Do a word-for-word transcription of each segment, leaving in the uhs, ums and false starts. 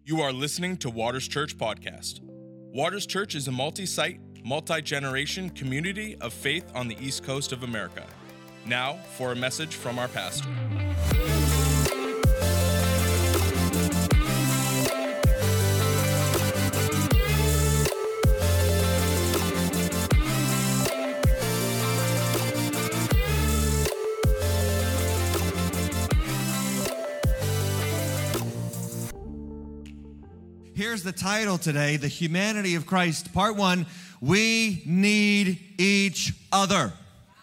You are listening to Waters Church Podcast. Waters Church is a multi-site, multi-generation community of faith on the East Coast of America. Now, for a message from our pastor. Here's the title today, The Humanity of Christ. Part one, we need each other.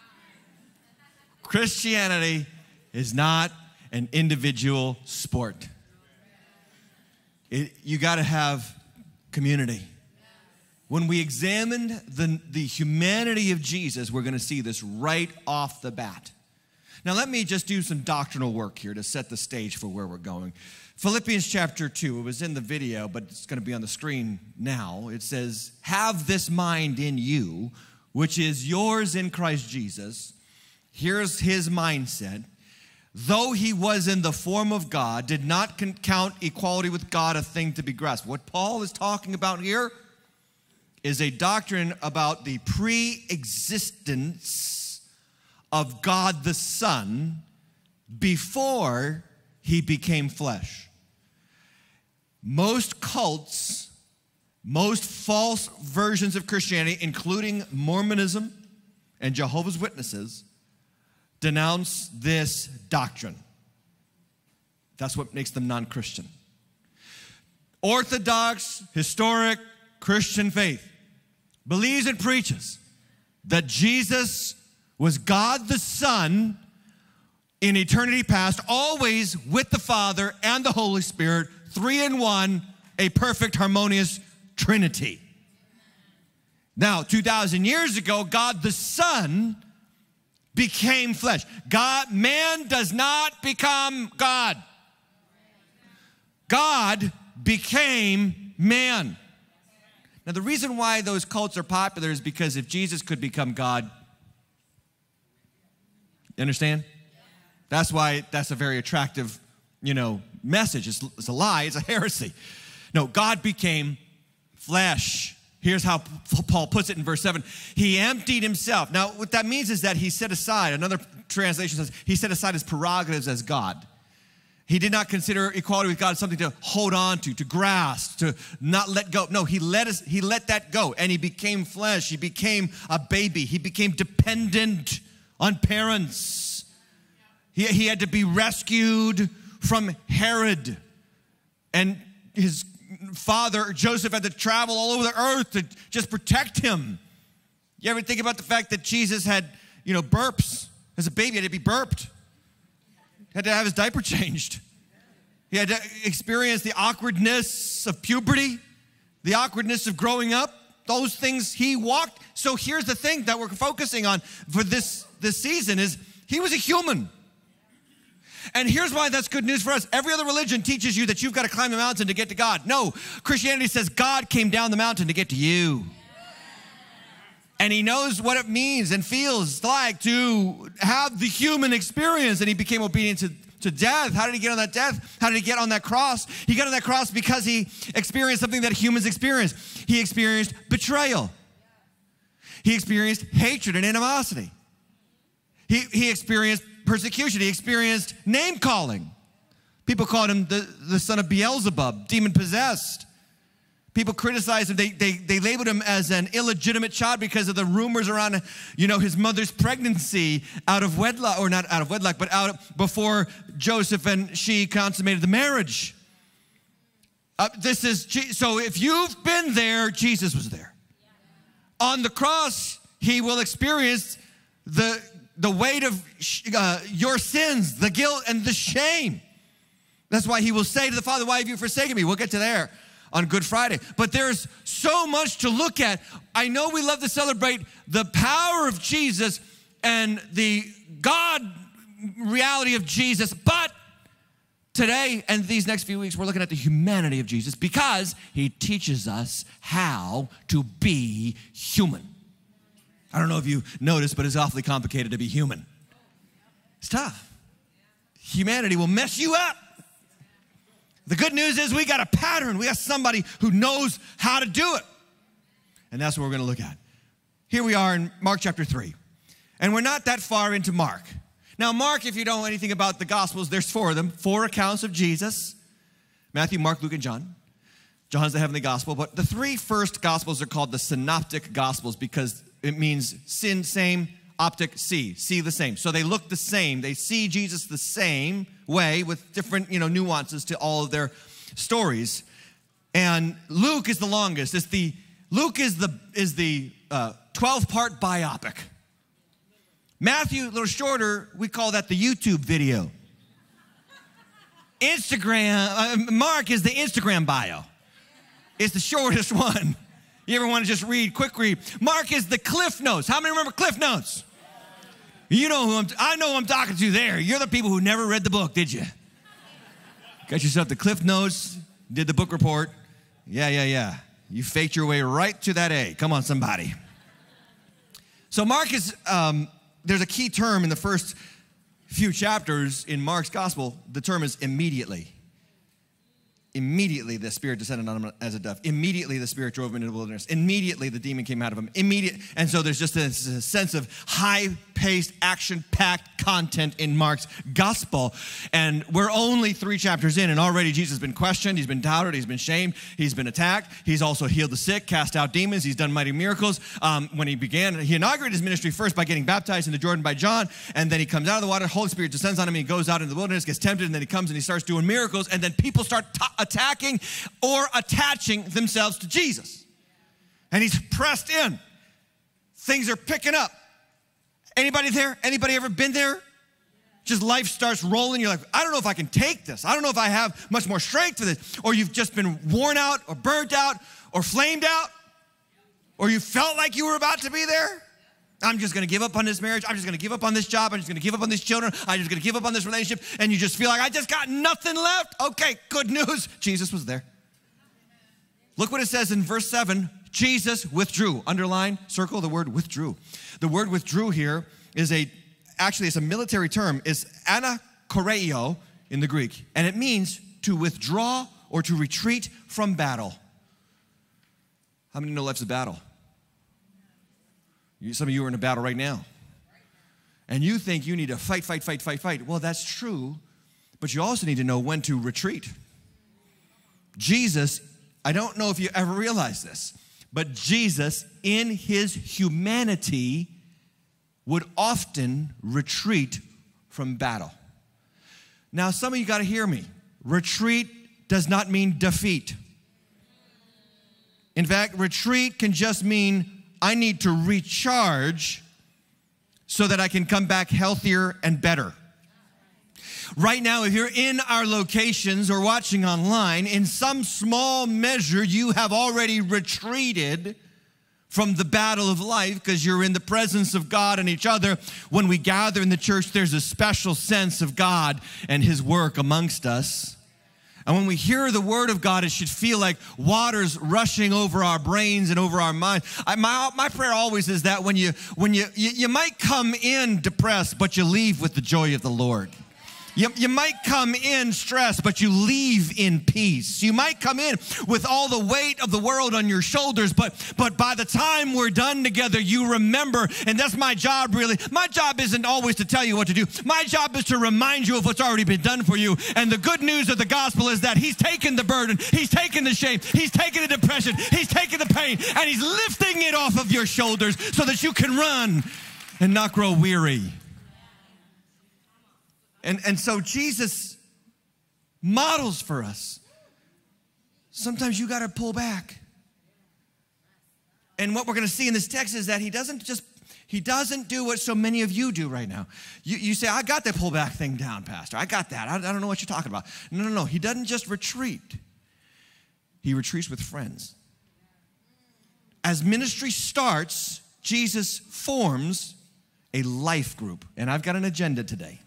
Christianity is not an individual sport. It, you got to have community. When we examine the, the humanity of Jesus, we're going to see this right off the bat. Now, let me just do some doctrinal work here to set the stage for where we're going. Philippians chapter two, it was in the video, but it's going to be on the screen now. It says, have this mind in you, which is yours in Christ Jesus. Here's his mindset. Though he was in the form of God, did not count equality with God a thing to be grasped. What Paul is talking about here is a doctrine about the pre-existence of God the Son before he became flesh. Most cults, most false versions of Christianity, including Mormonism and Jehovah's Witnesses, denounce this doctrine. That's what makes them non-Christian. Orthodox, historic Christian faith believes and preaches that Jesus was God the Son in eternity past, always with the Father and the Holy Spirit, three in one, a perfect, harmonious Trinity. Now, two thousand years ago, God the Son became flesh. God, man does not become God. God became man. Now, the reason why those cults are popular is because if Jesus could become God, you understand? That's why that's a very attractive, you know, message. It's, it's a lie. It's a heresy. No, God became flesh. Here's how Paul puts it in verse seven. He emptied himself. Now, what that means is that he set aside, another translation says, he set aside his prerogatives as God. He did not consider equality with God something to hold on to, to grasp, to not let go. No, he let us, he let that go, and he became flesh. He became a baby. He became dependent on parents. He, he had to be rescued from Herod, and his father, Joseph, had to travel all over the earth to just protect him. You ever think about the fact that Jesus had, you know, burps? As a baby, he had to be burped. He had to have his diaper changed. He had to experience the awkwardness of puberty, the awkwardness of growing up. Those things he walked. So here's the thing that we're focusing on for this, this season is he was a human. And here's why that's good news for us. Every other religion teaches you that you've got to climb a mountain to get to God. No, Christianity says God came down the mountain to get to you. And he knows what it means and feels like to have the human experience. And he became obedient to, to death. How did he get on that death? How did he get on that cross? He got on that cross because he experienced something that humans experience. He experienced betrayal. He experienced hatred and animosity. He, he experienced persecution. He experienced name calling. People called him the, the son of Beelzebub, demon possessed. People criticized him. They, they, they labeled him as an illegitimate child because of the rumors around, you know, his mother's pregnancy out of wedlock, or not out of wedlock, but out before Joseph and she consummated the marriage. Uh, this is, so if you've been there, Jesus was there. On the cross, he will experience the the weight of uh, your sins, the guilt and the shame. That's why he will say to the Father, why have you forsaken me? We'll get to there on Good Friday. But there's so much to look at. I know we love to celebrate the power of Jesus and the God reality of Jesus, but today and these next few weeks, we're looking at the humanity of Jesus because he teaches us how to be human. I don't know if you noticed, but it's awfully complicated to be human. It's tough. Humanity will mess you up. The good news is we got a pattern. We got somebody who knows how to do it. And that's what we're going to look at. Here we are in Mark chapter three. And we're not that far into Mark. Now, Mark, if you don't know anything about the Gospels, there's four of them. Four accounts of Jesus. Matthew, Mark, Luke, and John. John's the heavenly gospel. But the three first Gospels are called the synoptic Gospels because it means sin, same, optic, see. See the same. So they look the same. They see Jesus the same way with different, you know, nuances to all of their stories. And Luke is the longest. It's the Luke is the is the uh, twelve-part biopic. Matthew, a little shorter, we call that the YouTube video. Instagram, uh, Mark is the Instagram bio. It's the shortest one. You ever want to just read, quick read? Mark is the Cliff Notes. How many remember Cliff Notes? You know who I'm, I know who I'm talking to there. You're the people who never read the book, did you? Got yourself the Cliff Notes, did the book report. Yeah, yeah, yeah. You faked your way right to that A. Come on, somebody. So Mark is, um, there's a key term in the first few chapters in Mark's gospel. The term is immediately. Immediately the Spirit descended on him as a dove. Immediately the Spirit drove him into the wilderness. Immediately the demon came out of him. Immediate, and so there's just a, a sense of high-paced, action-packed content in Mark's gospel. And we're only three chapters in, and already Jesus has been questioned, he's been doubted, he's been shamed, he's been attacked. He's also healed the sick, cast out demons, he's done mighty miracles. Um, when he began, he inaugurated his ministry first by getting baptized in the Jordan by John, and then he comes out of the water, Holy Spirit descends on him, and he goes out into the wilderness, gets tempted, and then he comes and he starts doing miracles, and then people start t- attacking or attaching themselves to Jesus. And he's pressed in. Things are picking up. Anybody there? Anybody ever been there? Just life starts rolling. You're like, I don't know if I can take this. I don't know if I have much more strength for this. Or you've just been worn out or burnt out or flamed out. Or you felt like you were about to be there. I'm just going to give up on this marriage. I'm just going to give up on this job. I'm just going to give up on these children. I'm just going to give up on this relationship. And you just feel like, I just got nothing left. Okay, good news. Jesus was there. Look what it says in verse seven. Jesus withdrew. Underline, circle the word withdrew. The word withdrew here is a, actually it's a military term. It's anakoreio in the Greek. And it means to withdraw or to retreat from battle. How many know life's a battle? You, some of you are in a battle right now. And you think you need to fight, fight, fight, fight, fight. Well, that's true. But you also need to know when to retreat. Jesus, I don't know if you ever realized this, but Jesus, in his humanity, would often retreat from battle. Now, some of you got to hear me. Retreat does not mean defeat. In fact, retreat can just mean I need to recharge so that I can come back healthier and better. Right now, if you're in our locations or watching online, in some small measure, you have already retreated from the battle of life because you're in the presence of God and each other. When we gather in the church, there's a special sense of God and his work amongst us. And when we hear the word of God, it should feel like water's rushing over our brains and over our minds. I, my, my prayer always is that when you, when you, you, you might come in depressed, but you leave with the joy of the Lord. You, you might come in stressed, but you leave in peace. You might come in with all the weight of the world on your shoulders, but, but by the time we're done together, you remember, and that's my job really. My job isn't always to tell you what to do. My job is to remind you of what's already been done for you. And the good news of the gospel is that he's taken the burden, he's taken the shame, he's taken the depression, he's taken the pain, and he's lifting it off of your shoulders so that you can run and not grow weary. And, and so Jesus models for us. Sometimes you got to pull back. And what we're going to see in this text is that he doesn't just, he doesn't do what so many of you do right now. You, you say, I got that pull back thing down, Pastor. I got that. I, I don't know what you're talking about. No, no, no. He doesn't just retreat. He retreats with friends. As ministry starts, Jesus forms a life group. And I've got an agenda today.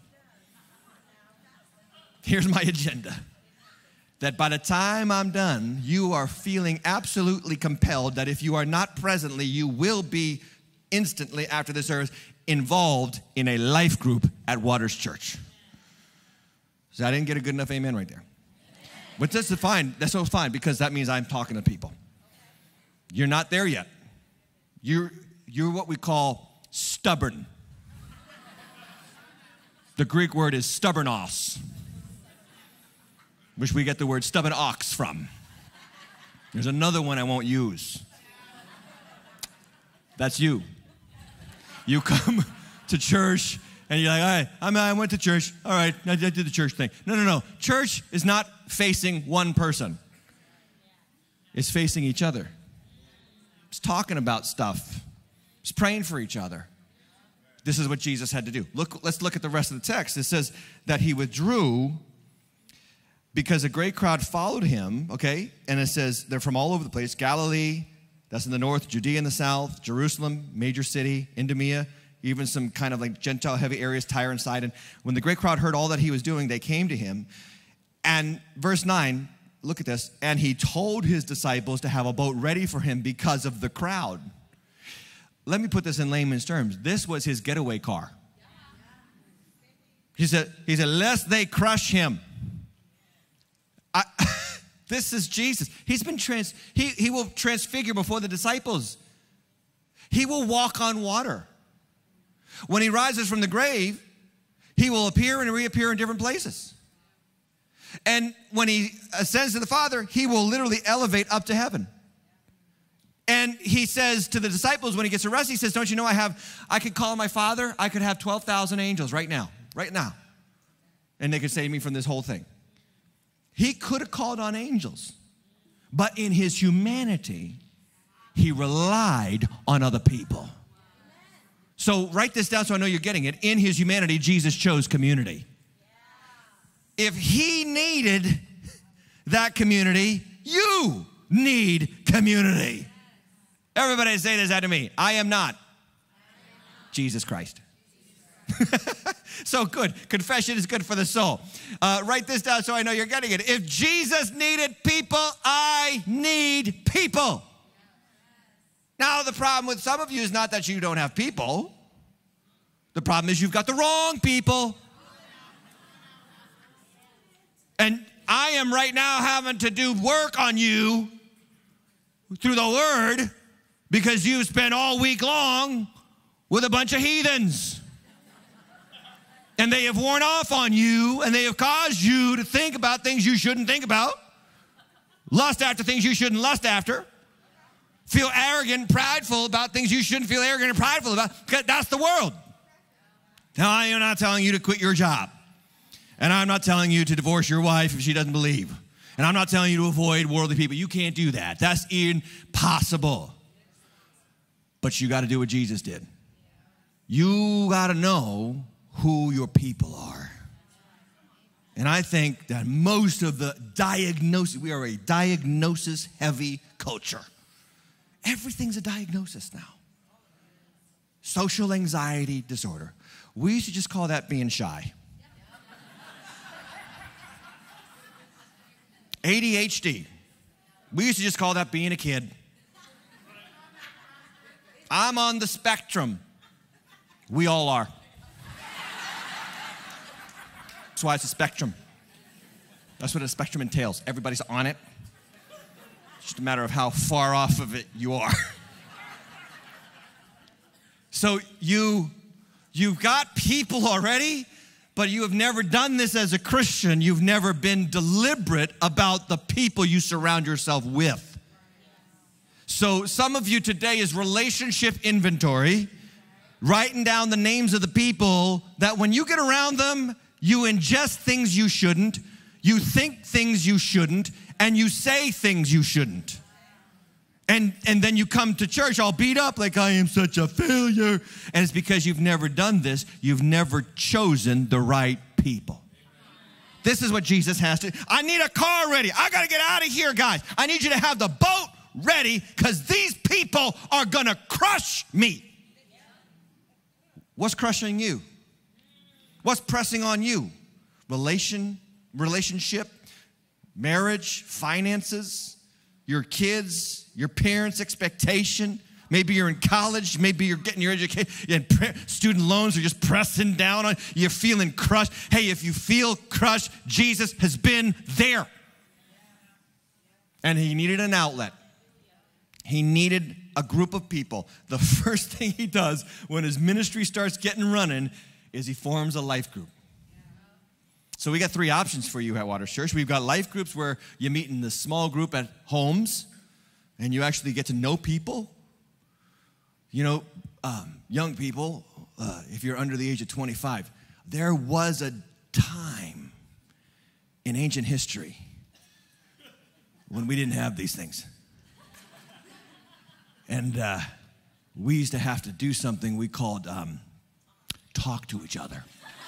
Here's my agenda. That by the time I'm done, you are feeling absolutely compelled that if you are not presently, you will be instantly after the service involved in a life group at Waters Church. So I didn't get a good enough amen right there. But that's fine. That's so fine because that means I'm talking to people. You're not there yet. You're, you're what we call stubborn. The Greek word is stubbornos, which we get the word stubborn ox from. There's another one I won't use. That's you. You come to church and you're like, all right, I'm, I went to church. All right, I did the church thing. No, no, no. Church is not facing one person. It's facing each other. It's talking about stuff. It's praying for each other. This is what Jesus had to do. Look, let's look at the rest of the text. It says that he withdrew because a great crowd followed him, okay? And it says they're from all over the place. Galilee, that's in the north, Judea in the south, Jerusalem, major city, Idumea, even some kind of like Gentile heavy areas, Tyre and Sidon. When the great crowd heard all that he was doing, they came to him. And verse nine, look at this. And he told his disciples to have a boat ready for him because of the crowd. Let me put this in layman's terms. This was his getaway car. He said, he said, lest they crush him. I, this is Jesus. He's been trans, he, he will transfigure before the disciples. He will walk on water. When he rises from the grave, he will appear and reappear in different places. And when he ascends to the Father, he will literally elevate up to heaven. And he says to the disciples when he gets arrested, he says, don't you know I have, I could call my Father, I could have twelve thousand angels right now, right now. And they could save me from this whole thing. He could have called on angels, but in his humanity, he relied on other people. So write this down so I know you're getting it. In his humanity, Jesus chose community. If he needed that community, you need community. Everybody say this out to me. I am not Jesus Christ. So good. Confession is good for the soul. Uh, write this down so I know you're getting it. If Jesus needed people, I need people. Now, the problem with some of you is not that you don't have people. The problem is you've got the wrong people. And I am right now having to do work on you through the word because you spent all week long with a bunch of heathens. And they have worn off on you, and they have caused you to think about things you shouldn't think about, lust after things you shouldn't lust after, feel arrogant and prideful about things you shouldn't feel arrogant and prideful about, because that's the world. Now, I am not telling you to quit your job, and I'm not telling you to divorce your wife if she doesn't believe, and I'm not telling you to avoid worldly people. You can't do that. That's impossible. But you got to do what Jesus did. You got to know who your people are. And I think that most of the diagnosis, we are a diagnosis-heavy culture. Everything's a diagnosis now. Social anxiety disorder. We used to just call that being shy. A D H D. We used to just call that being a kid. I'm on the spectrum. We all are. That's why it's a spectrum. That's what a spectrum entails. Everybody's on it. It's just a matter of how far off of it you are. So you, you've got people already, but you have never done this as a Christian. You've never been deliberate about the people you surround yourself with. So some of you today is relationship inventory, writing down the names of the people that when you get around them, you ingest things you shouldn't, you think things you shouldn't, and you say things you shouldn't. And, and then you come to church all beat up like, I am such a failure. And it's because you've never done this. You've never chosen the right people. This is what Jesus has to. I need a car ready. I got to get out of here, guys. I need you to have the boat ready because these people are going to crush me. What's crushing you? What's pressing on you? Relation, relationship, marriage, finances, your kids, your parents' expectation. Maybe you're in college. Maybe you're getting your education. And student loans are just pressing down on you. You're feeling crushed. Hey, if you feel crushed, Jesus has been there. And he needed an outlet. He needed a group of people. The first thing he does when his ministry starts getting running is he forms a life group. So we got three options for you at Waters Church. We've got life groups where you meet in the small group at homes and you actually get to know people. You know, um, young people, uh, if you're under the age of twenty-five, there was a time in ancient history when we didn't have these things. And uh, we used to have to do something we called um, talk to each other.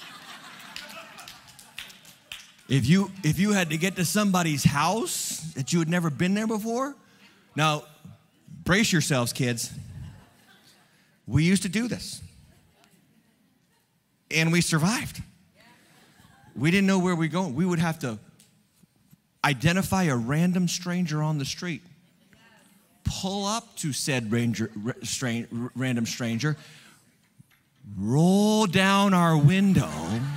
If you, if you had to get to somebody's house that you had never been there before, now, brace yourselves, kids. We used to do this. And we survived. We didn't know where we were going. We would have to identify a random stranger on the street, pull up to said ranger, strain, random stranger, roll down our window,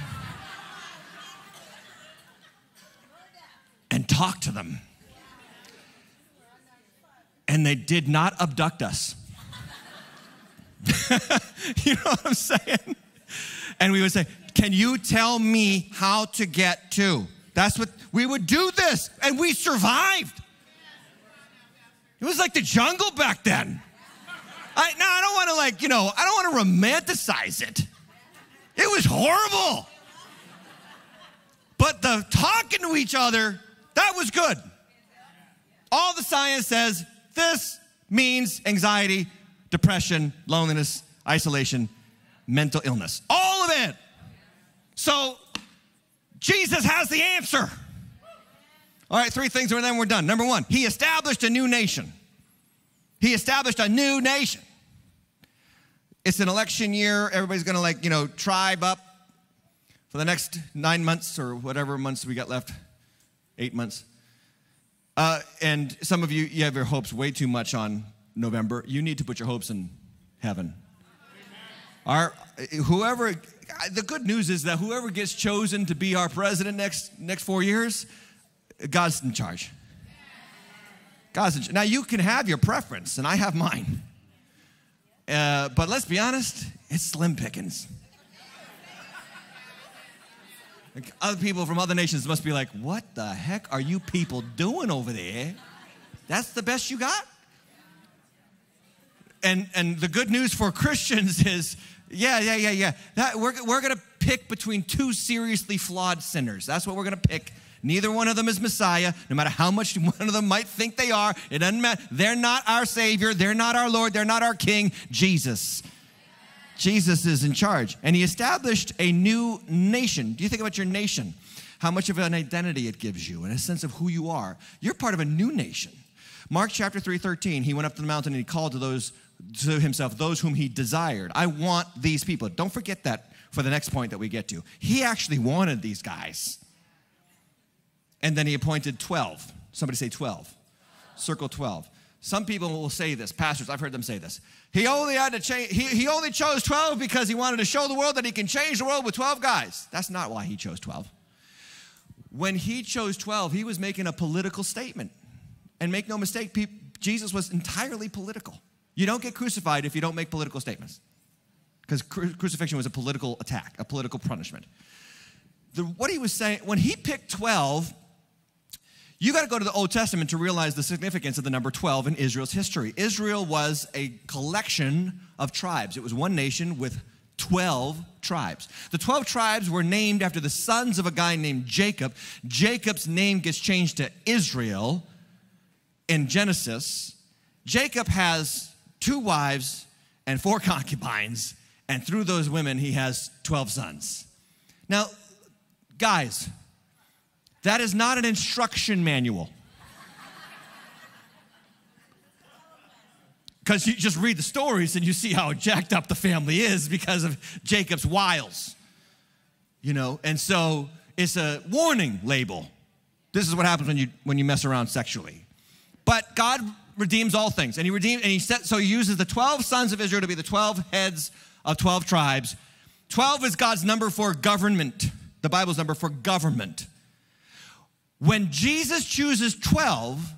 and talk to them. And they did not abduct us. You know what I'm saying? And we would say, can you tell me how to get to? That's what, we would do this, and we survived. It was like the jungle back then. I, now, I don't want to like, you know, I don't want to romanticize it. It was horrible. But the talking to each other, that was good. All the science says this means anxiety, depression, loneliness, isolation, mental illness. All of it. So Jesus has the answer. All right, three things and then we're done. Number one, he established a new nation. He established a new nation. It's an election year. Everybody's going to like, you know, tribe up for the next nine months or whatever months we got left, eight months. Uh, and some of you, you have your hopes way too much on November. You need to put your hopes in heaven. Our, whoever, the good news is that whoever gets chosen to be our president next next four years, God's in charge. God's in charge. Now, you can have your preference, and I have mine. Uh, but let's be honest, it's slim pickings. Like other people from other nations must be like, what the heck are you people doing over there? That's the best you got? And and the good news for Christians is, yeah, yeah, yeah, yeah. That, we're we're going to pick between two seriously flawed sinners. That's what we're going to pick. Neither one of them is Messiah, no matter how much one of them might think they are. It doesn't matter. They're not our Savior. They're not our Lord. They're not our King. Jesus. Jesus is in charge. And he established a new nation. Do you think about your nation? How much of an identity it gives you and a sense of who you are. You're part of a new nation. Mark chapter three thirteen, he went up to the mountain and he called to those to himself, those whom he desired. I want these people. Don't forget that for the next point that we get to. He actually wanted these guys. And then he appointed twelve. Somebody say twelve. Circle twelve. Some people will say this, pastors, I've heard them say this. He only had to change, he, he only chose twelve because he wanted to show the world that he can change the world with twelve guys. That's not why he chose twelve. When he chose twelve, he was making a political statement. And make no mistake, pe- Jesus was entirely political. You don't get crucified if you don't make political statements. Because cru- crucifixion was a political attack, a political punishment. The, what he was saying, when he picked twelve, you got to go to the Old Testament to realize the significance of the number twelve in Israel's history. Israel was a collection of tribes. It was one nation with twelve tribes. The twelve tribes were named after the sons of a guy named Jacob. Jacob's name gets changed to Israel in Genesis. Jacob has two wives and four concubines, and through those women, he has twelve sons. Now, guys, that is not an instruction manual. Because you just read the stories and you see how jacked up the family is because of Jacob's wiles. You know, and so it's a warning label. This is what happens when you when you mess around sexually. But God redeems all things. And he redeemed, and he set, so he uses the twelve sons of Israel to be the twelve heads of twelve tribes. twelve is God's number for government. The Bible's number for government. When Jesus chooses twelve,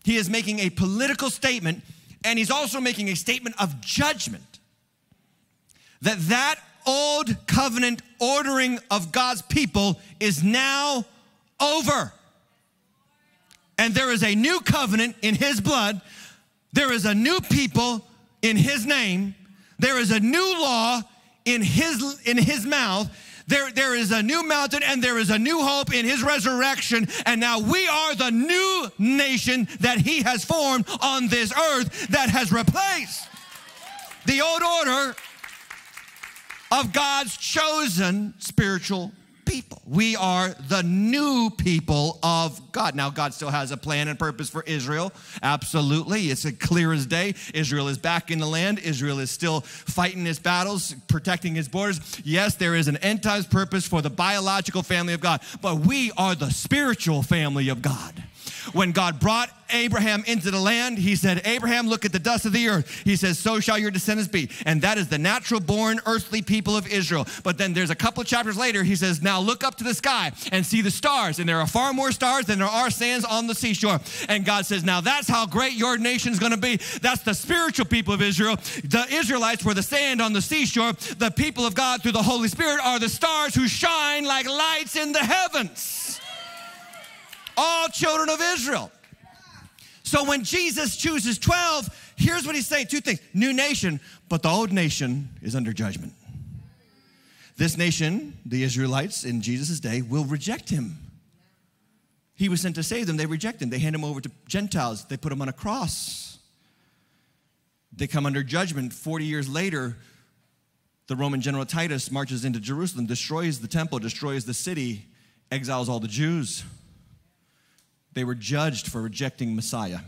He is making a political statement, and he's also making a statement of judgment. That that old covenant ordering of God's people is now over. And there is a new covenant in his blood. There is a new people in his name. There is a new law in his, in his mouth. There, there is a new mountain and there is a new hope in his resurrection. And now we are the new nation that he has formed on this earth that has replaced the old order of God's chosen spiritual people. We are the new people of God. Now, God still has a plan and purpose for Israel. Absolutely. It's clear as day. Israel is back in the land. Israel is still fighting his battles, protecting his borders. Yes, there is an end times purpose for the biological family of God, but we are the spiritual family of God. When God brought Abraham into the land, he said, Abraham, look at the dust of the earth. He says, so shall your descendants be. And that is the natural born earthly people of Israel. But then there's a couple of chapters later, he says, now look up to the sky and see the stars. And there are far more stars than there are sands on the seashore. And God says, now that's how great your nation's going to be. That's the spiritual people of Israel. The Israelites were the sand on the seashore. The people of God through the Holy Spirit are the stars who shine like lights in the heavens. All children of Israel. So when Jesus chooses twelve, here's what he's saying. Two things. New nation, but the old nation is under judgment. This nation, the Israelites in Jesus' day, will reject him. He was sent to save them. They reject him. They hand him over to Gentiles. They put him on a cross. They come under judgment. forty years later, the Roman general Titus marches into Jerusalem, destroys the temple, destroys the city, exiles all the Jews. They were judged for rejecting Messiah.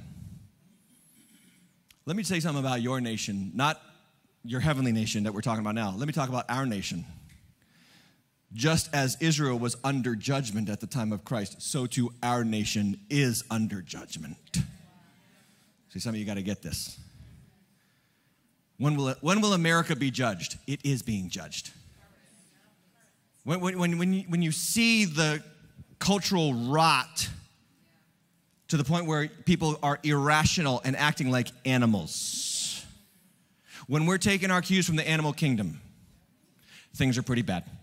Let me say something about your nation, not your heavenly nation that we're talking about now. Let me talk about our nation. Just as Israel was under judgment at the time of Christ, so too our nation is under judgment. See, some of you got to get this. When will, it, when will America be judged? It is being judged. When, when, when, you, when you see the cultural rot to the point where people are irrational and acting like animals. When we're taking our cues from the animal kingdom, things are pretty bad.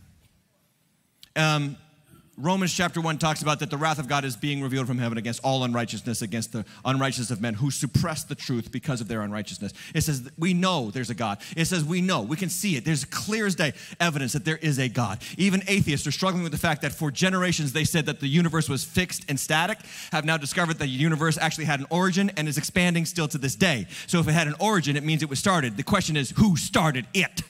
Um, Romans chapter one talks about that the wrath of God is being revealed from heaven against all unrighteousness, against the unrighteousness of men who suppress the truth because of their unrighteousness. It says we know there's a God. It says we know, we can see it. There's clear as day evidence that there is a God. Even atheists are struggling with the fact that for generations they said that the universe was fixed and static, have now discovered that the universe actually had an origin and is expanding still to this day. So if it had an origin, it means it was started. The question is, who started it?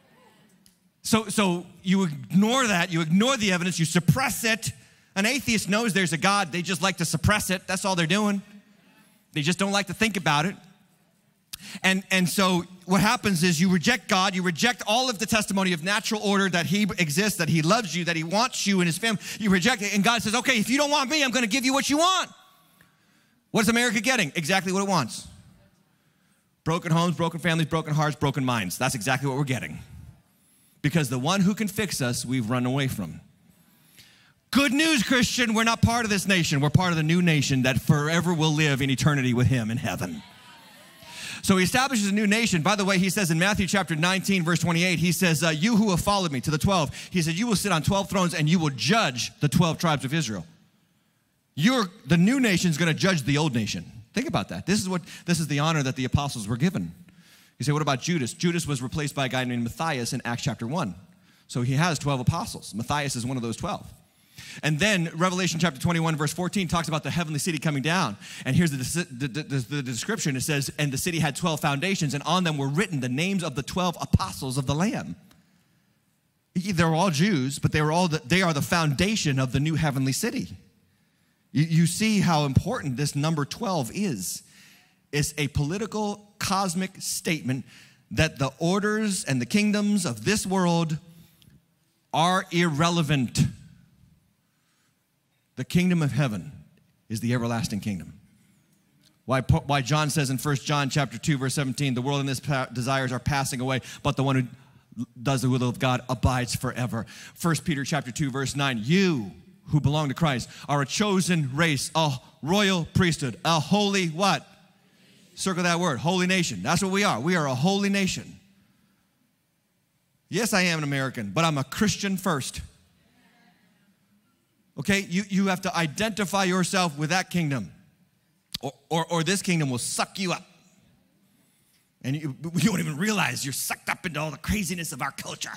So, so you ignore that, you ignore the evidence, you suppress it. An atheist knows there's a God, they just like to suppress it. That's all they're doing. They just don't like to think about it. And, and so what happens is you reject God, you reject all of the testimony of natural order that he exists, that he loves you, that he wants you and his family. You reject it, and God says, okay, if you don't want me, I'm gonna give you what you want. What is America getting? Exactly what it wants. Broken homes, broken families, broken hearts, broken minds. That's exactly what we're getting. Because the one who can fix us, we've run away from. Good news, Christian, we're not part of this nation. We're part of the new nation that forever will live in eternity with him in heaven. So he establishes a new nation. By the way, he says in Matthew chapter nineteen, verse twenty-eight, he says, uh, you who have followed me, to the twelve, he said, you will sit on twelve thrones and you will judge the twelve tribes of Israel. You're, the new nation is going to judge the old nation. Think about that. This is what, this is the honor that the apostles were given. You say, what about Judas? Judas was replaced by a guy named Matthias in Acts chapter one. So he has twelve apostles. Matthias is one of those twelve. And then Revelation chapter twenty-one, verse fourteen talks about the heavenly city coming down. And here's the, the, the, the, the description. It says, and the city had twelve foundations, and on them were written the names of the twelve apostles of the Lamb. They're all Jews, but they, were all the, they are the foundation of the new heavenly city. You, you see how important this number twelve is. It's a political, cosmic statement that the orders and the kingdoms of this world are irrelevant. The kingdom of heaven is the everlasting kingdom. Why, why John says in First John chapter two, verse seventeen, the world and its desires are passing away, but the one who does the will of God abides forever. First Peter chapter two, verse nine, you who belong to Christ are a chosen race, a royal priesthood, a holy what? Circle that word, holy nation. That's what we are. We are a holy nation. Yes, I am an American, but I'm a Christian first. Okay, you, you have to identify yourself with that kingdom, or, or, or this kingdom will suck you up. And you, you won't even realize you're sucked up into all the craziness of our culture.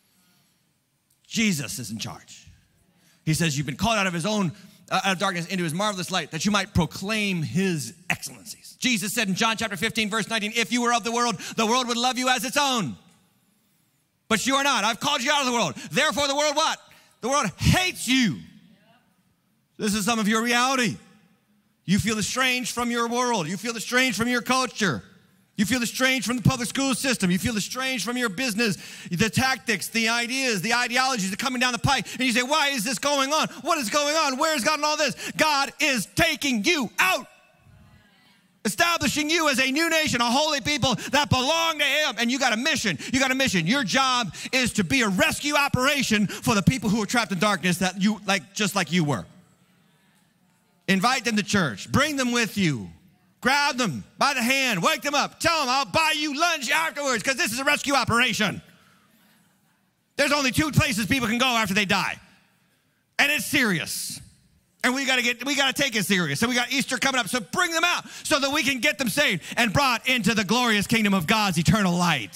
Jesus is in charge. He says you've been called out of his own, uh, out of darkness into his marvelous light, that you might proclaim his excellencies. Jesus said in John chapter fifteen, verse nineteen, if you were of the world, the world would love you as its own. But you are not. I've called you out of the world. Therefore, the world what? The world hates you. This is some of your reality. You feel estranged from your world. You feel estranged from your culture. You feel estranged from the public school system. You feel estranged from your business, the tactics, the ideas, the ideologies that are coming down the pike. And you say, why is this going on? What is going on? Where is God in all this? God is taking you out. Establishing you as a new nation, a holy people that belong to him. And you got a mission. You got a mission. Your job is to be a rescue operation for the people who are trapped in darkness, that you like, just like you were. Invite them to church. Bring them with you. Grab them by the hand, wake them up, tell them I'll buy you lunch afterwards because this is a rescue operation. There's only two places people can go after they die, and it's serious. And we gotta get, we gotta take it serious. So we got Easter coming up, so bring them out so that we can get them saved and brought into the glorious kingdom of God's eternal light.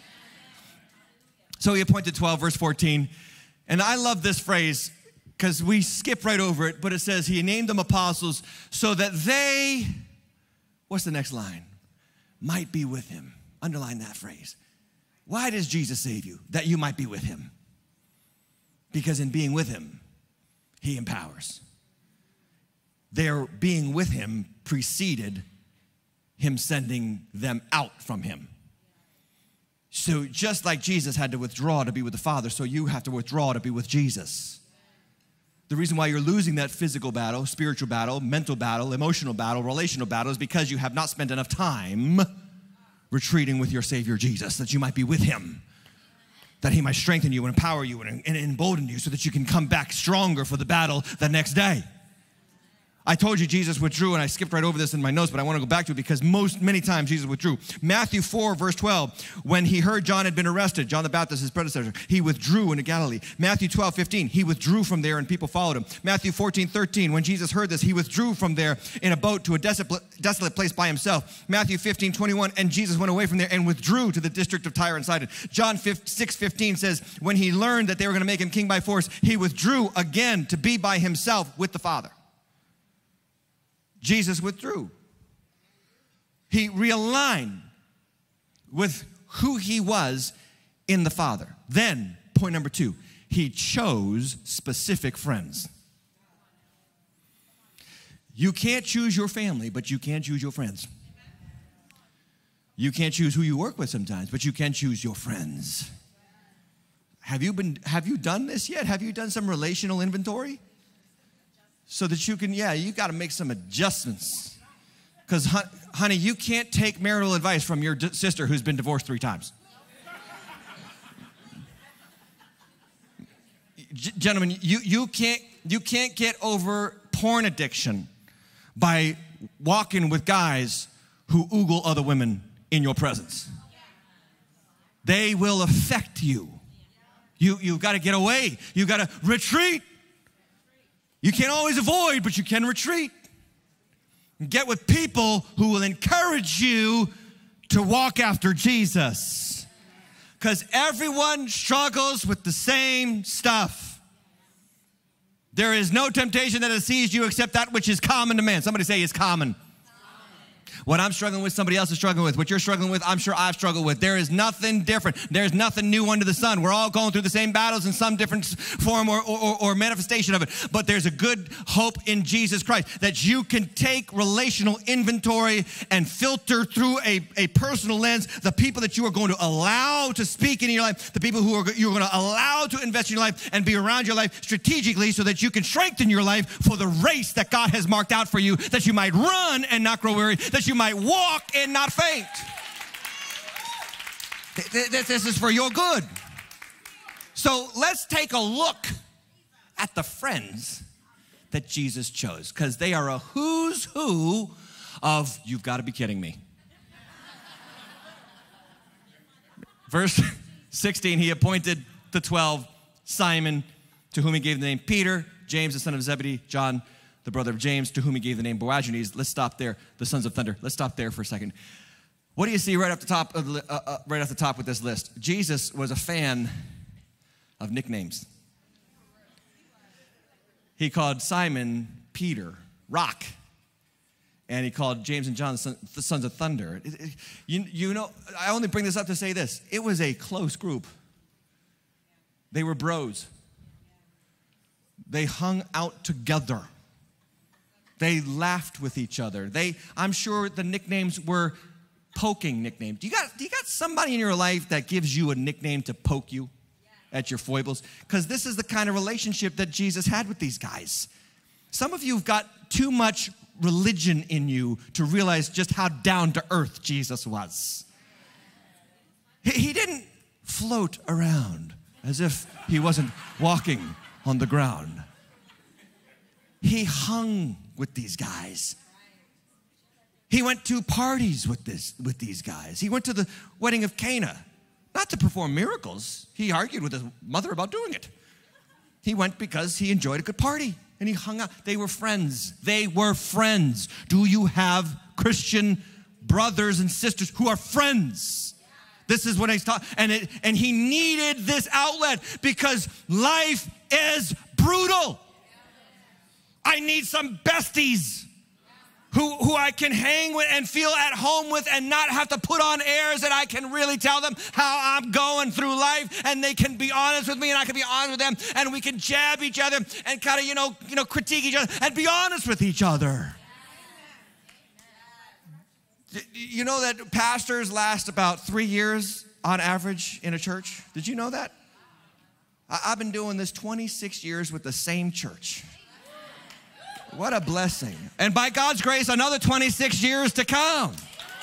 So he appointed twelve, verse fourteen, and I love this phrase because we skip right over it, but it says he named them apostles so that they, what's the next line? Might be with him. Underline that phrase. Why does Jesus save you? That you might be with him. Because in being with him, he empowers. Their being with him preceded him sending them out from him. So just like Jesus had to withdraw to be with the Father, so you have to withdraw to be with Jesus. The reason why you're losing that physical battle, spiritual battle, mental battle, emotional battle, relational battle is because you have not spent enough time retreating with your Savior Jesus, that you might be with him, that he might strengthen you and empower you and, and embolden you so that you can come back stronger for the battle the next day. I told you Jesus withdrew, and I skipped right over this in my notes, but I want to go back to it because most, many times Jesus withdrew. Matthew four, verse twelve, when he heard John had been arrested, John the Baptist, his predecessor, he withdrew into Galilee. Matthew twelve, fifteen, he withdrew from there and people followed him. Matthew fourteen, thirteen, when Jesus heard this, he withdrew from there in a boat to a desolate, desolate place by himself. Matthew fifteen, twenty-one, and Jesus went away from there and withdrew to the district of Tyre and Sidon. John six, fifteen says, when he learned that they were going to make him king by force, he withdrew again to be by himself with the Father. Jesus withdrew. He realigned with who he was in the Father. Then, point number two, he chose specific friends. You can't choose your family, but you can choose your friends. You can't choose who you work with sometimes, but you can choose your friends. Have you been, have you done this yet? Have you done some relational inventory? So that you can, yeah, you got to make some adjustments. Because, honey, you can't take marital advice from your d- sister who's been divorced three times. G- gentlemen, you, you, can't, you can't get over porn addiction by walking with guys who oogle other women in your presence. They will affect you. You, you've got to get away. You've got to retreat. You can't always avoid, but you can retreat. Get with people who will encourage you to walk after Jesus. Because everyone struggles with the same stuff. There is no temptation that has seized you except that which is common to man. Somebody say it's common. What I'm struggling with, somebody else is struggling with. What you're struggling with, I'm sure I've struggled with. There is nothing different. There's nothing new under the sun. We're all going through the same battles in some different form or, or, or manifestation of it. But there's a good hope in Jesus Christ that you can take relational inventory and filter through a, a personal lens the people that you are going to allow to speak in your life, the people who are you're going to allow to invest in your life and be around your life strategically so that you can strengthen your life for the race that God has marked out for you, that you might run and not grow weary, that you might walk and not faint. This is for your good. So let's take a look at the friends that Jesus chose, because they are a who's who of, you've got to be kidding me. Verse sixteen, he appointed the twelve, Simon, to whom he gave the name Peter, James, the son of Zebedee, John, the brother of James, to whom he gave the name Boanerges. Let's stop there. The sons of thunder. Let's stop there for a second. What do you see right off the top of the, uh, uh, right off the top with this list? Jesus was a fan of nicknames. He called Simon Peter, Rock, and he called James and John the, son, the sons of thunder. It, it, you, you know, I only bring this up to say this. It was a close group. They were bros. They hung out together. They laughed with each other. They, I'm sure the nicknames were poking nicknames. Do you got, do you got somebody in your life that gives you a nickname to poke you at your foibles? Because this is the kind of relationship that Jesus had with these guys. Some of you have got too much religion in you to realize just how down to earth Jesus was. He, he didn't float around as if he wasn't walking on the ground. He hung with these guys. He went to parties with this with these guys. He went to the wedding of Cana, not to perform miracles. He argued with his mother about doing it. He went because he enjoyed a good party, and he hung out. They were friends. They were friends. Do you have Christian brothers and sisters who are friends? This is what he's talking, and it, and he needed this outlet because life is brutal. I need some besties who, who I can hang with and feel at home with and not have to put on airs, and I can really tell them how I'm going through life, and they can be honest with me and I can be honest with them, and we can jab each other and kind of, you know, you know, critique each other and be honest with each other. You know that pastors last about three years on average in a church? Did you know that? I've been doing this twenty-six years with the same church. What a blessing. And by God's grace, another twenty-six years to come.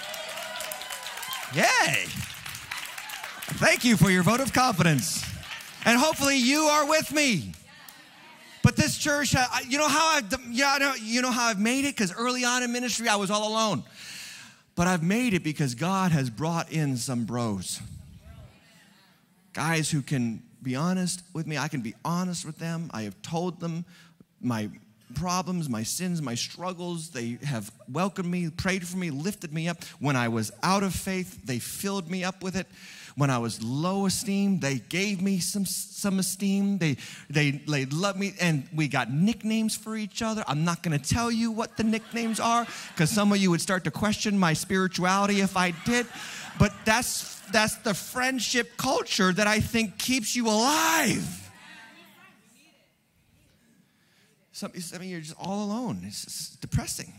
Yay. Thank you for your vote of confidence. And hopefully you are with me. But this church, you know how I've, yeah, you know how I've made it? Because early on in ministry, I was all alone. But I've made it because God has brought in some bros. Guys who can be honest with me. I can be honest with them. I have told them my problems, my sins, my struggles. They have welcomed me, prayed for me, lifted me up. When I was out of faith, they filled me up with it. When I was low esteem, they gave me some, some esteem. They, they, they loved me, and we got nicknames for each other. I'm not going to tell you what the nicknames are, because some of you would start to question my spirituality if I did. But that's, that's the friendship culture that I think keeps you alive. Some, some of you are just all alone. It's, it's depressing.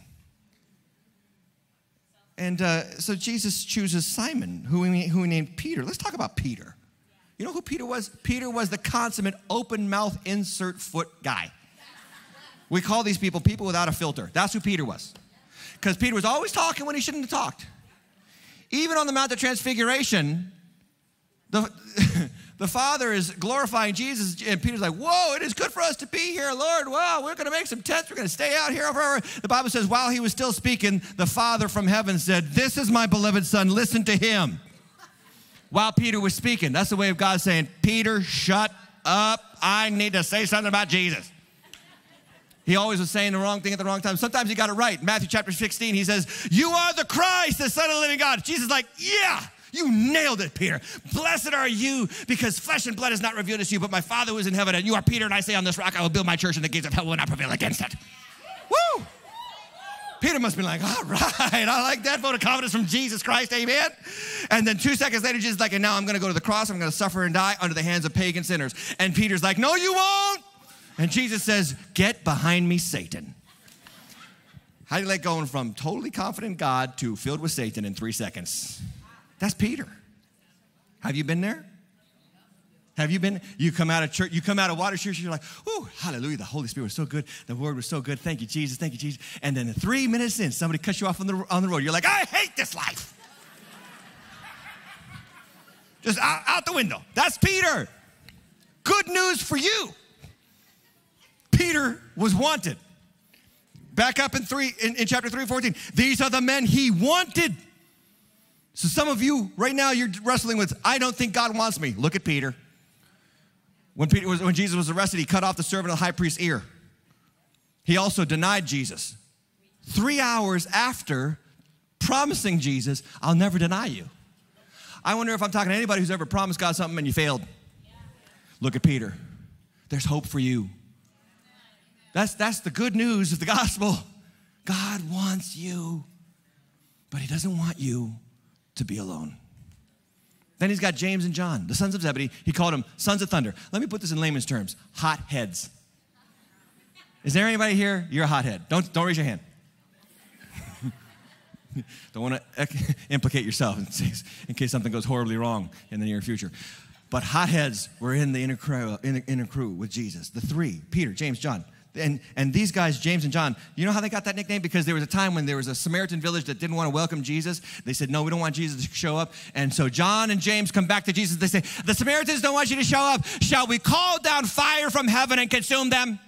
And uh, so Jesus chooses Simon, who he, who he named Peter. Let's talk about Peter. You know who Peter was? Peter was the consummate open mouth insert foot guy. We call these people people without a filter. That's who Peter was. Because Peter was always talking when he shouldn't have talked. Even on the Mount of Transfiguration, the, the Father is glorifying Jesus, and Peter's like, whoa, it is good for us to be here, Lord. Wow, we're going to make some tents. We're going to stay out here forever. The Bible says, while he was still speaking, the Father from heaven said, this is my beloved Son. Listen to him. While Peter was speaking. That's the way of God saying, Peter, shut up. I need to say something about Jesus. He always was saying the wrong thing at the wrong time. Sometimes he got it right. Matthew chapter sixteen, he says, you are the Christ, the Son of the living God. Jesus is like, yeah. You nailed it, Peter. Blessed are you, because flesh and blood has not revealed this to you, but my Father who is in heaven. And you are Peter, and I say on this rock I will build my church, and the gates of hell will not prevail against it. Woo! Peter must be like, all right, I like that vote of confidence from Jesus Christ, amen? And then two seconds later, Jesus is like, and now I'm going to go to the cross. I'm going to suffer and die under the hands of pagan sinners. And Peter's like, no, you won't. And Jesus says, get behind me, Satan. How do you like going from totally confident God to filled with Satan in three seconds? That's Peter. Have you been there? Have you been? You come out of church, you come out of water church, you're like, oh, hallelujah, the Holy Spirit was so good. The word was so good. Thank you, Jesus. Thank you, Jesus. And then three minutes in, somebody cuts you off on the, on the road. You're like, I hate this life. Just out, out the window. That's Peter. Good news for you. Peter was wanted. Back up in three, in, in chapter three, fourteen. These are the men he wanted. So some of you right now, you're wrestling with, I don't think God wants me. Look at Peter. When Peter was, when Jesus was arrested, he cut off the servant of the high priest's ear. He also denied Jesus. Three hours after promising Jesus, I'll never deny you. I wonder if I'm talking to anybody who's ever promised God something and you failed. Look at Peter. There's hope for you. That's, that's the good news of the gospel. God wants you, but he doesn't want you to be alone. Then he's got James and John, the sons of Zebedee. He called them sons of thunder. Let me put this in layman's terms. Hot heads. Is there anybody here? You're a hothead. Don't, don't raise your hand. Don't want to implicate yourself in case, in case something goes horribly wrong in the near future. But hotheads were in the inner crew, in the inner crew with Jesus. The three, Peter, James, John. And, and these guys, James and John, you know how they got that nickname? Because there was a time when there was a Samaritan village that didn't want to welcome Jesus. They said, no, we don't want Jesus to show up. And so John and James come back to Jesus. They say, the Samaritans don't want you to show up. Shall we call down fire from heaven and consume them?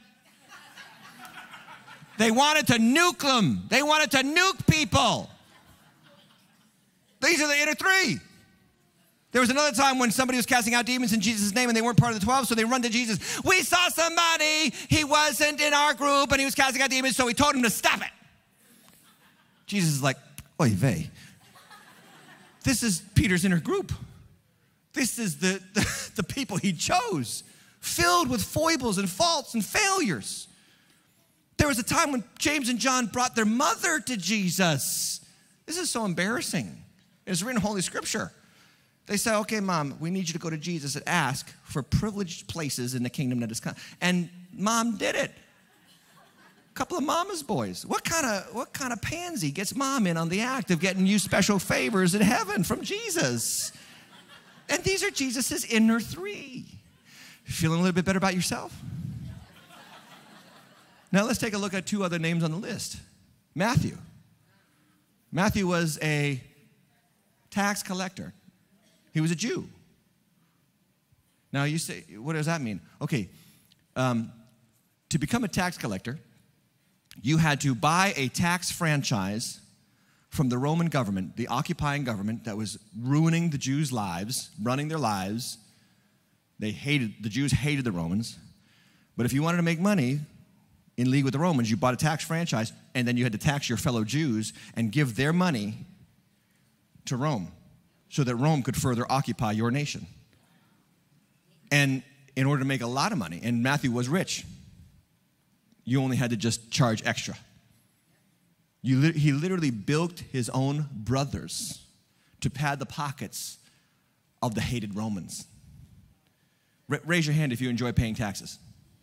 They wanted to nuke them. They wanted to nuke people. These are the inner three. There was another time when somebody was casting out demons in Jesus' name and they weren't part of the twelve, so they run to Jesus. We saw somebody, he wasn't in our group and he was casting out demons, so we told him to stop it. Jesus is like, oy vey. This is Peter's inner group. This is the, the, the people he chose, filled with foibles and faults and failures. There was a time when James and John brought their mother to Jesus. This is so embarrassing. It's written in Holy Scripture. They said, okay, Mom, we need you to go to Jesus and ask for privileged places in the kingdom that is coming. And Mom did it. A couple of mama's boys. What kind of what kind of pansy gets Mom in on the act of getting you special favors in heaven from Jesus? And these are Jesus's inner three. Feeling a little bit better about yourself? Now let's take a look at two other names on the list. Matthew. Matthew was a tax collector. He was a Jew. Now you say, what does that mean? Okay, um, to become a tax collector, you had to buy a tax franchise from the Roman government, the occupying government that was ruining the Jews' lives, running their lives. They hated, the Jews hated the Romans. But if you wanted to make money in league with the Romans, you bought a tax franchise, and then you had to tax your fellow Jews and give their money to Rome so that Rome could further occupy your nation. And in order to make a lot of money, and Matthew was rich, you only had to just charge extra. You, he literally bilked his own brothers to pad the pockets of the hated Romans. R- raise your hand if you enjoy paying taxes.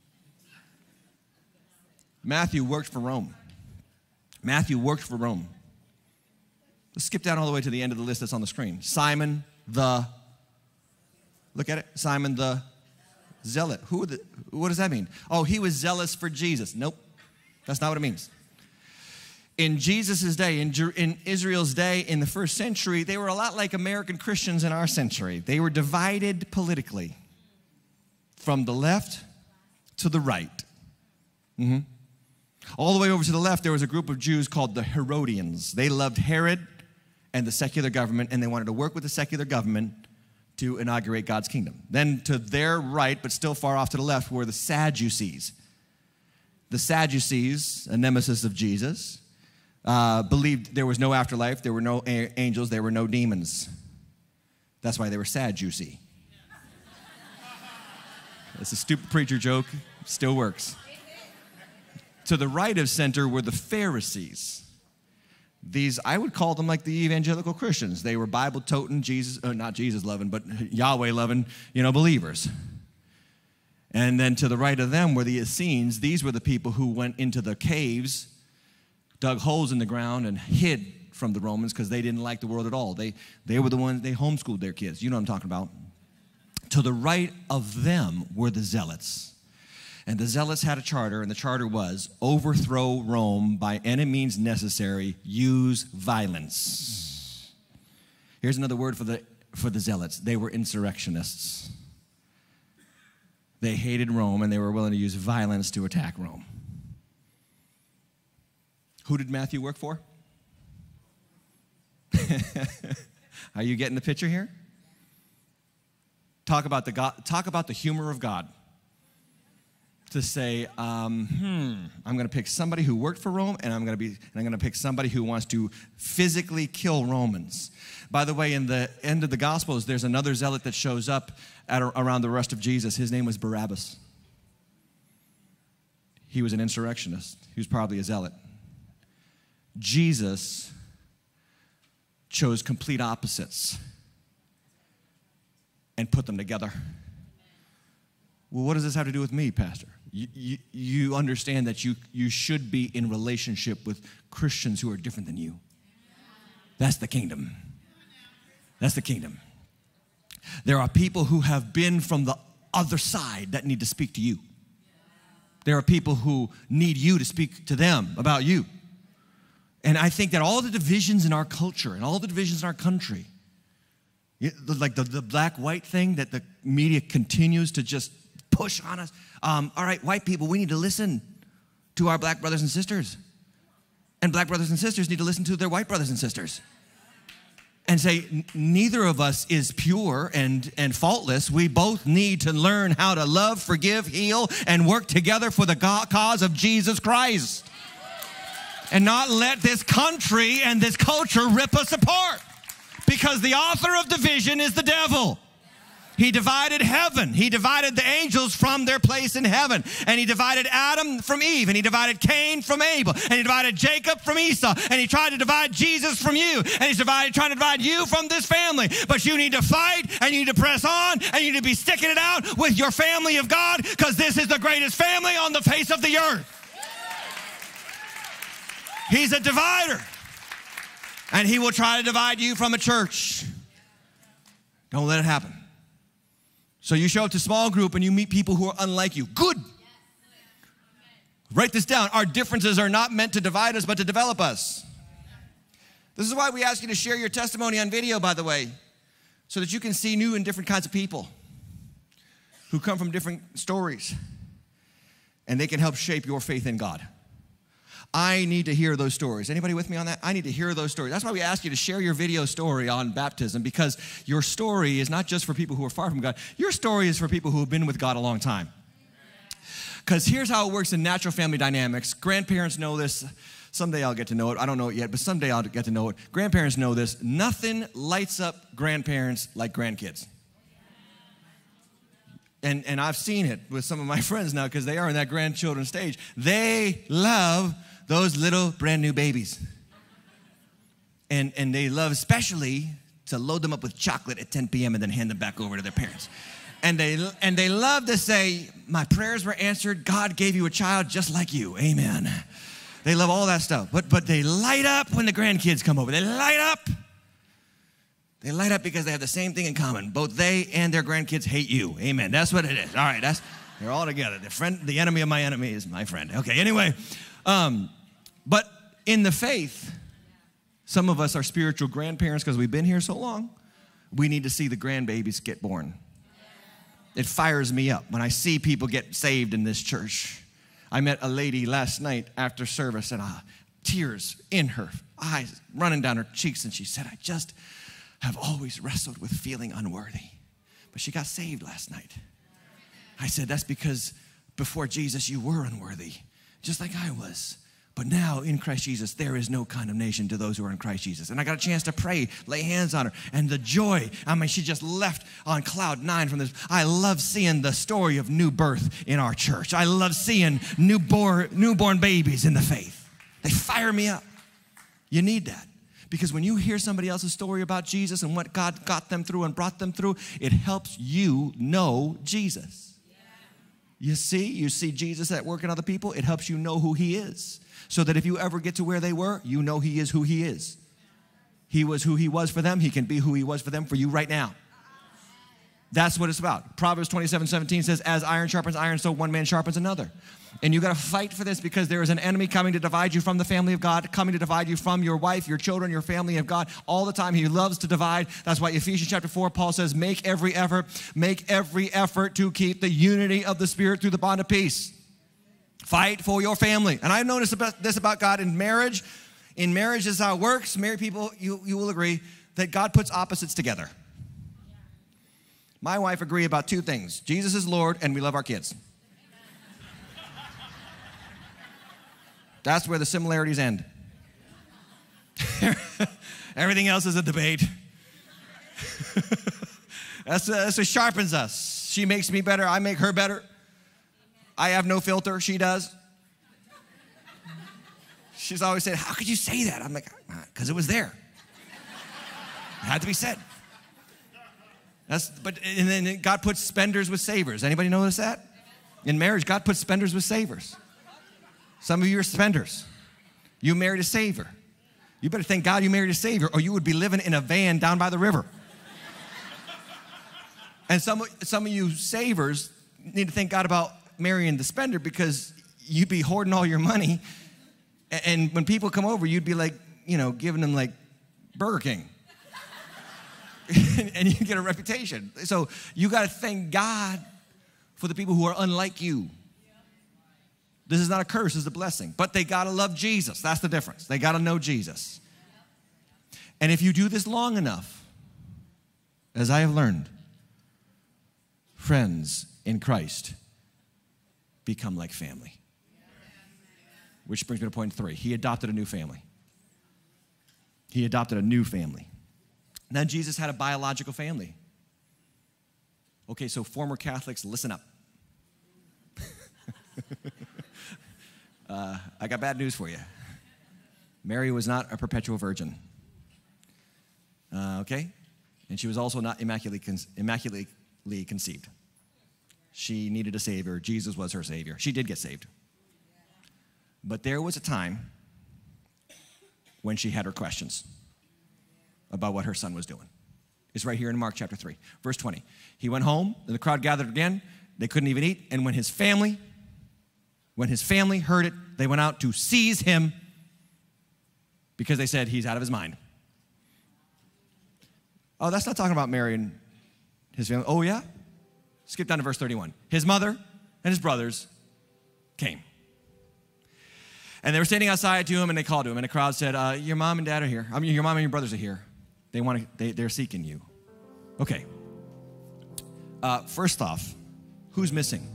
Matthew worked for Rome. Matthew worked for Rome. Let's skip down all the way to the end of the list that's on the screen. Simon the, look at it, Simon the Zealot. Who the, what does that mean? Oh, he was zealous for Jesus. Nope, that's not what it means. In Jesus' day, in, in Israel's day, in the first century, they were a lot like American Christians in our century. They were divided politically from the left to the right. Mm-hmm. All the way over to the left, there was a group of Jews called the Herodians. They loved Herod and the secular government, and they wanted to work with the secular government to inaugurate God's kingdom. Then to their right, but still far off to the left, were the Sadducees. The Sadducees, a nemesis of Jesus, uh, believed there was no afterlife, there were no a- angels, there were no demons. That's why they were Sadducee. It's a stupid preacher joke, still works. To the right of center were the Pharisees. These, I would call them like the evangelical Christians. They were Bible-toting, Jesus, uh, not Jesus-loving, but Yahweh-loving, you know, believers. And then to the right of them were the Essenes. These were the people who went into the caves, dug holes in the ground, and hid from the Romans because they didn't like the world at all. They, they were the ones, they homeschooled their kids. You know what I'm talking about. To the right of them were the Zealots. And the Zealots had a charter, and the charter was overthrow Rome by any means necessary, use violence. Here's another word for the, for the Zealots. They were insurrectionists. They hated Rome, and they were willing to use violence to attack Rome. Who did Matthew work for? Are you getting the picture here? Talk about the God, talk about the humor of God. To say, um, hmm, I'm going to pick somebody who worked for Rome, and I'm going to be, and I'm going to pick somebody who wants to physically kill Romans. By the way, in the end of the Gospels, there's another zealot that shows up at around the arrest of Jesus. His name was Barabbas. He was an insurrectionist. He was probably a zealot. Jesus chose complete opposites and put them together. Well, what does this have to do with me, Pastor? You, you, you understand that you, you should be in relationship with Christians who are different than you. That's the kingdom. That's the kingdom. There are people who have been from the other side that need to speak to you. There are people who need you to speak to them about you. And I think that all the divisions in our culture and all the divisions in our country, like the, the black-white thing that the media continues to just push on us. Um, all right, white people, we need to listen to our black brothers and sisters. And black brothers and sisters need to listen to their white brothers and sisters. And say, neither of us is pure and, and faultless. We both need to learn how to love, forgive, heal, and work together for the cause of Jesus Christ. And not let this country and this culture rip us apart. Because the author of division is the devil. He divided heaven. He divided the angels from their place in heaven. And he divided Adam from Eve. And he divided Cain from Abel. And he divided Jacob from Esau. And he tried to divide Jesus from you. And he's divided, trying to divide you from this family. But you need to fight, and you need to press on, and you need to be sticking it out with your family of God, because this is the greatest family on the face of the earth. He's a divider. And he will try to divide you from a church. Don't let it happen. So you show up to small group and you meet people who are unlike you. Good. Write this down. Our differences are not meant to divide us, but to develop us. This is why we ask you to share your testimony on video, by the way, so that you can see new and different kinds of people who come from different stories, and they can help shape your faith in God. I need to hear those stories. Anybody with me on that? I need to hear those stories. That's why we ask you to share your video story on baptism, because your story is not just for people who are far from God. Your story is for people who have been with God a long time. Because here's how it works in natural family dynamics. Grandparents know this. Someday I'll get to know it. I don't know it yet, but someday I'll get to know it. Grandparents know this. Nothing lights up grandparents like grandkids. And, and I've seen it with some of my friends now, because they are in that grandchildren stage. They love those little brand new babies. And, and they love especially to load them up with chocolate at ten p.m. and then hand them back over to their parents. And they, and they love to say, my prayers were answered. God gave you a child just like you. Amen. They love all that stuff. But, but they light up when the grandkids come over. They light up. They light up because they have the same thing in common. Both they and their grandkids hate you. Amen. That's what it is. All right. That's, they're all together. The friend, the enemy of my enemy is my friend. Okay. Anyway, um, but in the faith, some of us are spiritual grandparents because we've been here so long. We need to see the grandbabies get born. It fires me up when I see people get saved in this church. I met a lady last night after service, and uh, tears in her eyes, running down her cheeks, and she said, I just have always wrestled with feeling unworthy. But she got saved last night. I said, that's because before Jesus, you were unworthy, just like I was. But now in Christ Jesus, there is no condemnation to those who are in Christ Jesus. And I got a chance to pray, lay hands on her, and the joy. I mean, she just left on cloud nine from this. I love seeing the story of new birth in our church. I love seeing newborn, newborn babies in the faith. They fire me up. You need that. Because when you hear somebody else's story about Jesus and what God got them through and brought them through, it helps you know Jesus. You see, you see Jesus at work in other people, it helps you know who he is. So that if you ever get to where they were, you know he is who he is. He was who he was for them. He can be who he was for them for you right now. That's what it's about. Proverbs twenty-seven seventeen says, as iron sharpens iron, so one man sharpens another. And you got to fight for this because there is an enemy coming to divide you from the family of God, coming to divide you from your wife, your children, your family of God. All the time, he loves to divide. That's why Ephesians chapter four, Paul says, make every effort, make every effort to keep the unity of the Spirit through the bond of peace. Fight for your family. And I've noticed about this about God in marriage. In marriage, this is how it works. Married people, you, you will agree that God puts opposites together. My wife agreed about two things. Jesus is Lord, and we love our kids. That's where the similarities end. Everything else is a debate. that's, uh, that's what sharpens us. She makes me better. I make her better. I have no filter. She does. She's always said, how could you say that? I'm like, because it was there. It had to be said. That's, but and then God puts spenders with savers. Anybody notice that? In marriage, God puts spenders with savers. Some of you are spenders. You married a saver. You better thank God you married a savior, or you would be living in a van down by the river. And some, some of you savers need to thank God about marrying the spender, because you'd be hoarding all your money. And when people come over, you'd be like, you know, giving them like Burger King. And you get a reputation. So you got to thank God for the people who are unlike you. This is not a curse, this is a blessing. But they got to love Jesus. That's the difference. They got to know Jesus. And if you do this long enough, as I have learned, friends in Christ become like family. Which brings me to point three. He adopted a new family. He adopted a new family. Now, Jesus had a biological family. Okay, so former Catholics, listen up. uh, I got bad news for you. Mary was not a perpetual virgin. Uh, okay? And she was also not immaculately, con- immaculately conceived. She needed a Savior. Jesus was her Savior. She did get saved. But there was a time when she had her questions about what her son was doing. It's right here in Mark chapter three, verse twenty. He went home, and the crowd gathered again. They couldn't even eat. And when his family, when his family heard it, they went out to seize him because they said he's out of his mind. Oh, that's not talking about Mary and his family. Oh, yeah? Skip down to verse thirty-one. His mother and his brothers came. And they were standing outside to him, and they called to him, and the crowd said, uh, your mom and dad are here. I mean, your mom and your brothers are here. They want to, they, they're seeking you. Okay. Uh, first off, who's missing?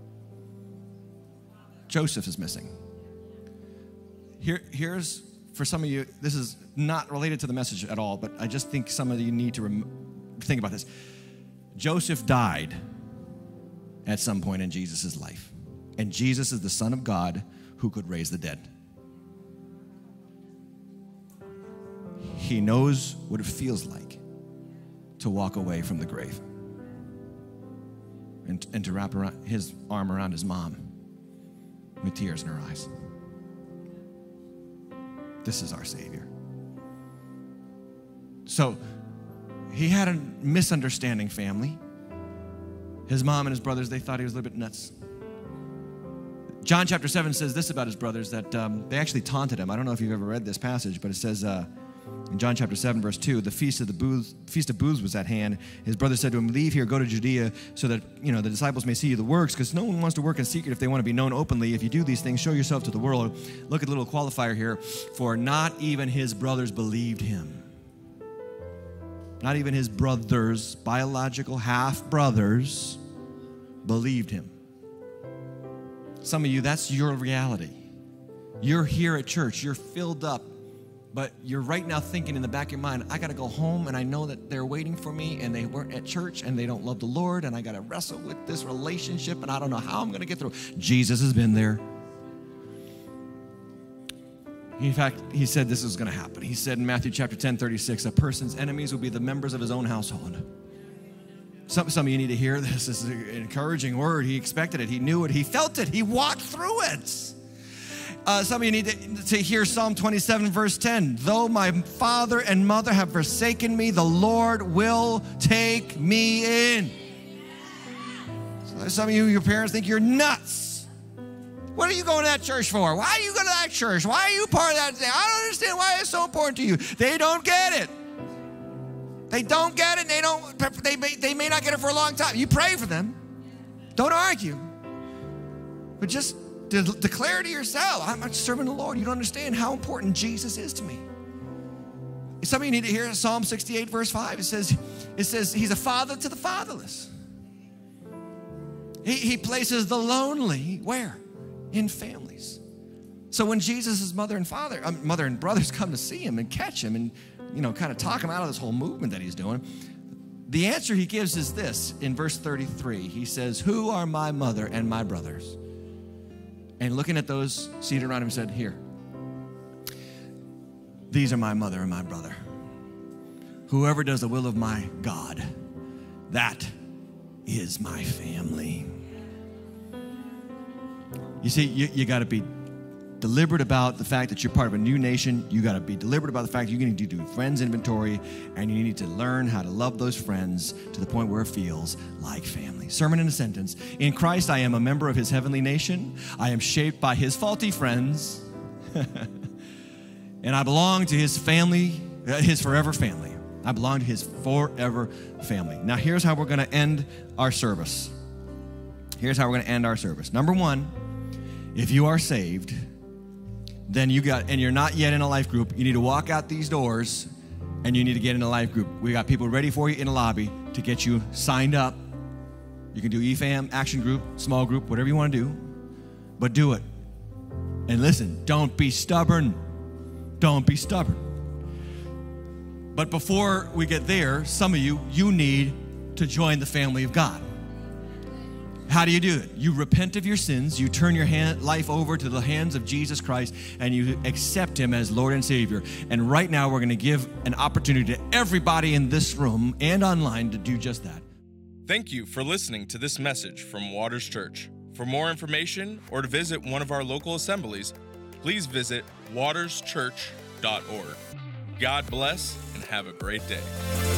Joseph is missing. Here, here's, for some of you, this is not related to the message at all, but I just think some of you need to rem- think about this. Joseph died at some point in Jesus' life. And Jesus is the Son of God who could raise the dead. He knows what it feels like to walk away from the grave and, and to wrap around his arm around his mom with tears in her eyes. This is our Savior. So he had a misunderstanding family. His mom and his brothers, they thought he was a little bit nuts. John chapter seven says this about his brothers, that um, they actually taunted him. I don't know if you've ever read this passage, but it says uh, in John chapter seven, verse two, the feast of the booths, feast of booths was at hand. His brothers said to him, leave here, go to Judea, so that you know the disciples may see the works, because no one wants to work in secret if they want to be known openly. If you do these things, show yourself to the world. Look at the little qualifier here. For not even his brothers believed him. Not even his brothers, biological half-brothers, believed him. Some of you, that's your reality. You're here at church. You're filled up. But you're right now thinking in the back of your mind, I got to go home, and I know that they're waiting for me, and they weren't at church, and they don't love the Lord, and I got to wrestle with this relationship, and I don't know how I'm going to get through. Jesus has been there. In fact, he said this was going to happen. He said in Matthew chapter ten, thirty-six, a person's enemies will be the members of his own household. Some, some of you need to hear this. This is an encouraging word. He expected it. He knew it. He felt it. He walked through it. Uh, some of you need to, to hear Psalm twenty-seven, verse ten. Though my father and mother have forsaken me, the Lord will take me in. some of you, your parents think you're nuts. What are you going to that church for? Why are you going to that church? Why are you part of that thing? I don't understand why it's so important to you. They don't get it. They don't get it. They don't. They may, they may not get it for a long time. You pray for them. Don't argue. But just de- declare to yourself, I'm serving the Lord. You don't understand how important Jesus is to me. Some of you need to hear Psalm sixty-eight, verse five. It says, it says he's a father to the fatherless. He, he places the lonely, where? In families. So when Jesus' mother and father, um, mother and brothers come to see him and catch him and, you know, kind of talk him out of this whole movement that he's doing, the answer he gives is this in verse thirty-three. He says, who are my mother and my brothers? And looking at those seated around him, said, here, these are my mother and my brother. Whoever does the will of my God, that is my family. You see, you, you got to be deliberate about the fact that you're part of a new nation. You got to be deliberate about the fact you need to do friends inventory, and you need to learn how to love those friends to the point where it feels like family. Sermon in a sentence. In Christ, I am a member of his heavenly nation. I am shaped by his faulty friends. And I belong to his family, his forever family. I belong to his forever family. Now, here's how we're going to end our service. Here's how we're going to end our service. Number one, if you are saved, then you got, and you're not yet in a life group, you need to walk out these doors and you need to get in a life group. We got people ready for you in the lobby to get you signed up. You can do E FAM, action group, small group, whatever you want to do, but do it. And listen, don't be stubborn. Don't be stubborn. But before we get there, some of you, you need to join the family of God. How do you do it? You repent of your sins, you turn your hand, life over to the hands of Jesus Christ, and you accept him as Lord and Savior. And right now, we're going to give an opportunity to everybody in this room and online to do just that. Thank you for listening to this message from Waters Church. For more information or to visit one of our local assemblies, please visit waters church dot org. God bless and have a great day.